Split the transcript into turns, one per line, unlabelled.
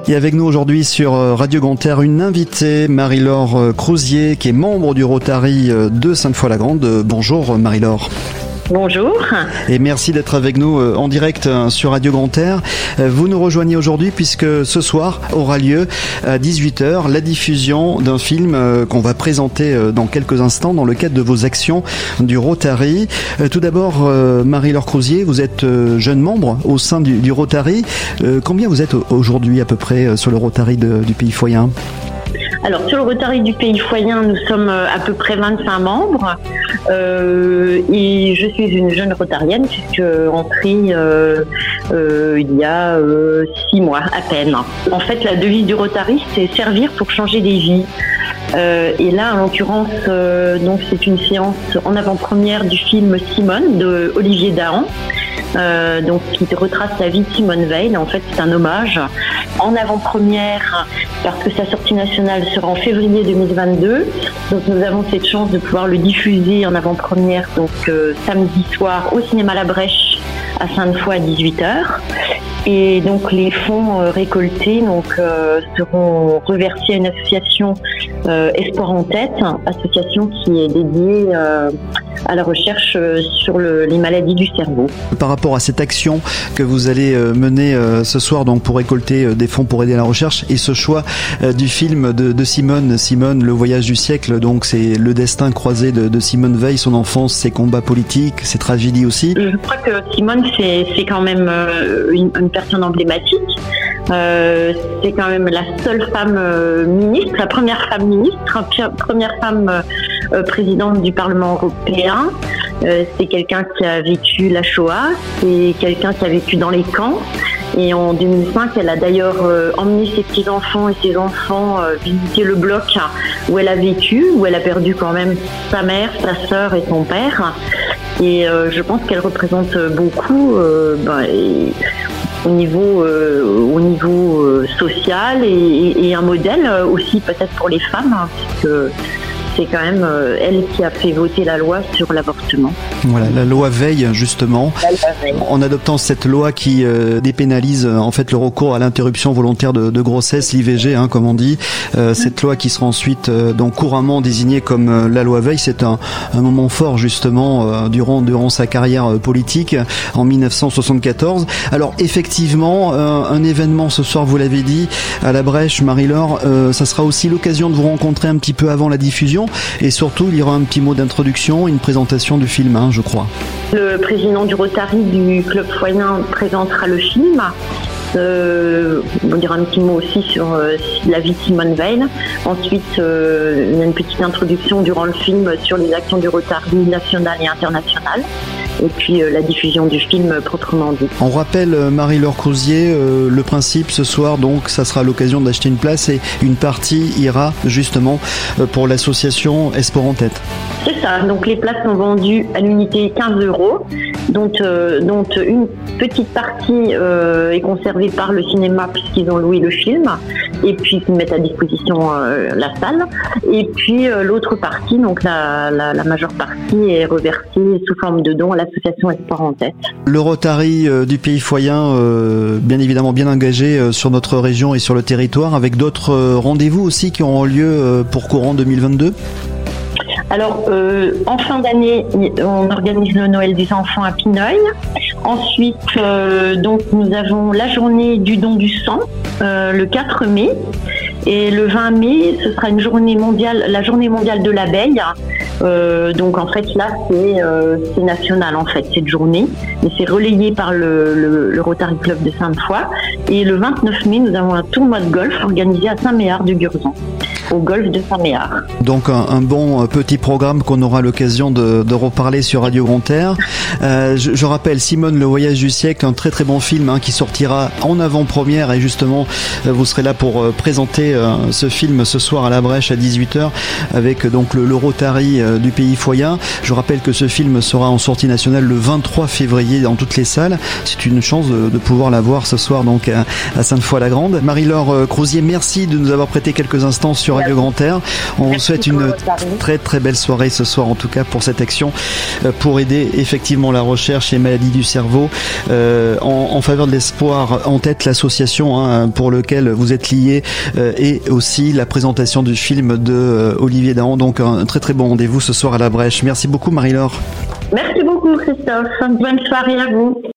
Et avec nous aujourd'hui sur Radio Grand Air, une invitée, Marie-Laure Crozier, qui est membre du Rotary de Sainte-Foy-la-Grande. Bonjour Marie-Laure.
Bonjour.
Et merci d'être avec nous en direct sur Radio Grand Air. Vous nous rejoignez aujourd'hui puisque ce soir aura lieu à 18h la diffusion d'un film qu'on va présenter dans quelques instants dans le cadre de vos actions du Rotary. Tout d'abord, Marie-Laure Crozier, vous êtes jeune membre au sein du Rotary. Combien vous êtes aujourd'hui à peu près sur le Rotary du Pays Foyen ?
Alors, sur le Rotary du Pays Foyen, nous sommes à peu près 25 membres et je suis une jeune rotarienne puisque entrée il y a 6 mois à peine. En fait, la devise du Rotary, c'est servir pour changer des vies. Et là, en l'occurrence, donc c'est une séance en avant-première du film Simone de Olivier Dahan. Donc qui retrace la vie de Simone Veil. En fait, c'est un hommage en avant-première parce que sa sortie nationale sera en février 2022. Donc nous avons cette chance de pouvoir le diffuser en avant-première donc samedi soir au cinéma La Brèche à Sainte-Foy à 18h. Et donc les fonds récoltés seront reversés à une association Espoir en tête, association qui est dédiée à la recherche sur les maladies du cerveau. Par
rapport à cette action que vous allez mener ce soir donc pour récolter des fonds pour aider à la recherche et ce choix du film de Simone, Le voyage du siècle, donc c'est le destin croisé de Simone Veil, son enfance, ses combats politiques, ses tragédies aussi.
Je crois que Simone c'est quand même une personne emblématique. C'est quand même la seule femme ministre, la première femme ministre, première femme présidente du Parlement européen. C'est quelqu'un qui a vécu la Shoah, c'est quelqu'un qui a vécu dans les camps. Et en 2005, elle a d'ailleurs emmené ses petits-enfants et ses enfants visiter le bloc où elle a vécu, où elle a perdu quand même sa mère, sa sœur et son père. Et je pense qu'elle représente beaucoup au niveau social et un modèle aussi peut-être pour les femmes, puisque c'est quand même elle qui a fait voter la loi sur l'avortement.
Voilà, la loi Veil justement. En adoptant cette loi qui dépénalise en fait le recours à l'interruption volontaire de grossesse, l'IVG comme on dit. Cette loi qui sera ensuite donc couramment désignée comme la loi Veil, c'est un moment fort justement durant sa carrière politique en 1974. Alors effectivement, un événement ce soir, vous l'avez dit, à la Brèche, Marie-Laure, ça sera aussi l'occasion de vous rencontrer un petit peu avant la diffusion. Et surtout, il y aura un petit mot d'introduction, une présentation du film, je crois. Le président du Rotary du Club Foyen présentera le film. On dira un petit mot aussi sur la vie de Simone Veil. Ensuite, il y a une petite introduction durant le film sur les actions du Rotary national et international. Et puis la diffusion du film proprement dit. On rappelle, Marie-Laure Crozier, le principe ce soir, donc ça sera l'occasion d'acheter une place et une partie ira justement pour l'association Espoir en tête. C'est ça, donc les places sont vendues à l'unité 15 €, dont une petite partie est conservée par le cinéma puisqu'ils ont loué le film et puis ils mettent à disposition la salle. Et puis l'autre partie, donc la majeure partie est reversée sous forme de dons à l'association Espoir en tête. Le Rotary du Pays Foyen, bien évidemment bien engagé sur notre région et sur le territoire, avec d'autres rendez-vous aussi qui auront lieu pour courant 2022. Alors, en fin d'année, on organise le Noël des enfants à Pineuil. Ensuite, donc nous avons la journée du don du sang, le 4 mai. Et le 20 mai, ce sera la journée mondiale de l'abeille. Donc en fait là c'est national en fait cette journée, mais c'est relayé par le Rotary Club de Sainte-Foy. Et le 29 mai, nous avons un tournoi de golf organisé à Saint-Méard-du-Gurzon, au golf de Saint-Méard. Donc un bon petit programme qu'on aura l'occasion de reparler sur Radio Grand Air. Je rappelle Simone, le voyage du siècle, un très très bon film qui sortira en avant-première, et justement vous serez là pour présenter ce film ce soir à la Brèche à 18h avec donc le Rotary du Pays Foyen. Je rappelle que ce film sera en sortie nationale le 23 février dans toutes les salles. C'est une chance de pouvoir la voir ce soir donc à Sainte-Foy-la-Grande. Marie-Laure Crozier, merci de nous avoir prêté quelques instants sur Radio Grand Air. On vous souhaite une très très belle soirée ce soir, en tout cas pour cette action pour aider effectivement la recherche et maladies du cerveau en faveur de l'espoir. En tête l'association pour lequel vous êtes lié et aussi la présentation du film de Olivier Dahan. Donc un très très bon rendez-vous ce soir à la Brèche. Merci beaucoup Marie-Laure.
Merci beaucoup Christophe. Bonne soirée à vous.